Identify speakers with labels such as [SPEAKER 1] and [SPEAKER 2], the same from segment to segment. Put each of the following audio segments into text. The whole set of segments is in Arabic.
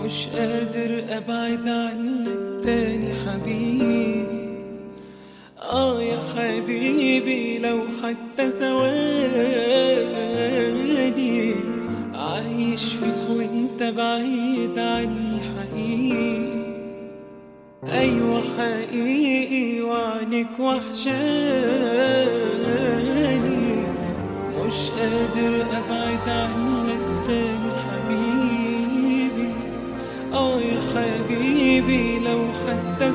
[SPEAKER 1] مش قادر ابعد عنك تاني حبيبي. يا حبيبي لو حتى ثواني عايش فيك وانت بعيد عني حقيقي. ايوه حقيقي وعنك وحشاني، مش قادر ابعد عنك تاني حبيبي. يا حبيبي لو حتى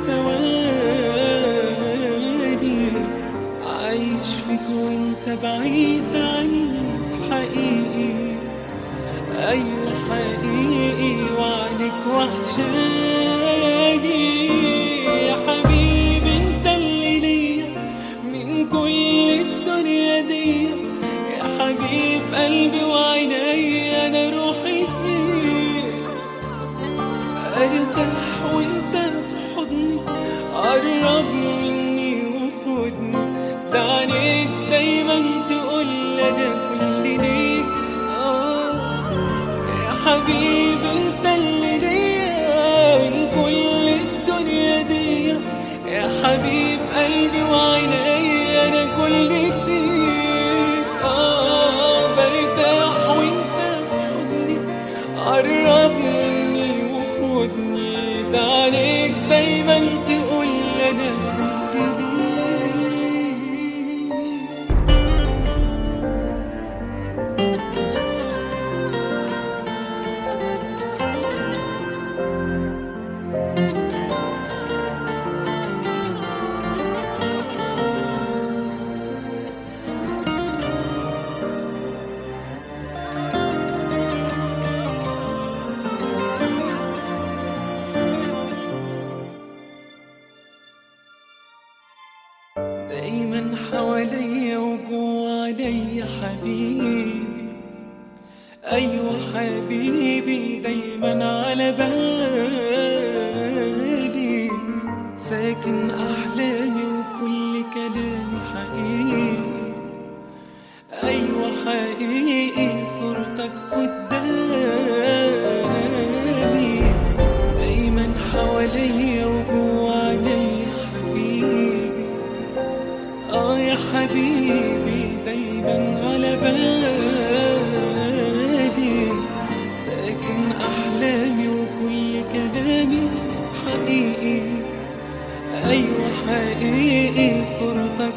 [SPEAKER 1] ثواني عايش فيك وانت بعيد عني حقيقي. ايوه حقيقي وعنك وحشاني. يا حبيبي انت اللي ليا من كل الدنيا دي، يا حبيب قلبي وعيني انا روحي فيك. ارتاح وانت في حضني، قرب مني وخدني، ده عينيك دايما تقول انا كل ليك. يا حبيبي انت اللي ليا من كل الدنيا دي، يا حبيب قلبي وعيني انا كل فيك. برتاح وانت في حضني، قرب مني وخدني، ده عليك دايما تقول انا دايما حواليا وجوا عليا حبيبي. ايوه حبيبي دايما على بالي، ساكن احلامي وكل كلامي حقيقي. ايوه حقيقي صورتك قدامي، دايما حواليا وجوا عليا حبيبي. يا حبيبي دايما على بالي، ساكن احلامي وكل كلامي حقيقي. ايوه حقيقي صورتك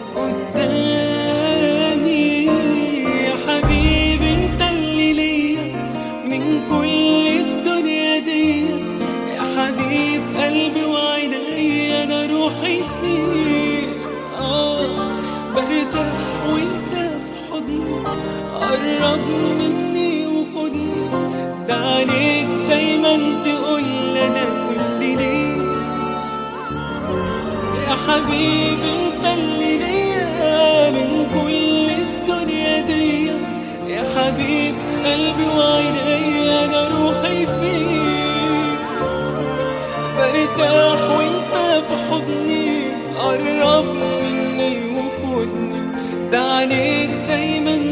[SPEAKER 1] قدامي. يا حبيبي انت اللي ليا من كل الدنيا دي، يا حبيب قلبي وعيني انا روحي فيك. برتاح وانت في حضني، قرب مني وخدني، ده عليك دايما تقول انا كل ليك. يا حبيبي انت اللي ليا من كل الدنيا دي، يا حبيب قلبي وعيني انا روحي فيك. برتاح وانت في حضني، قرب مني وخدني، ده عليك دايما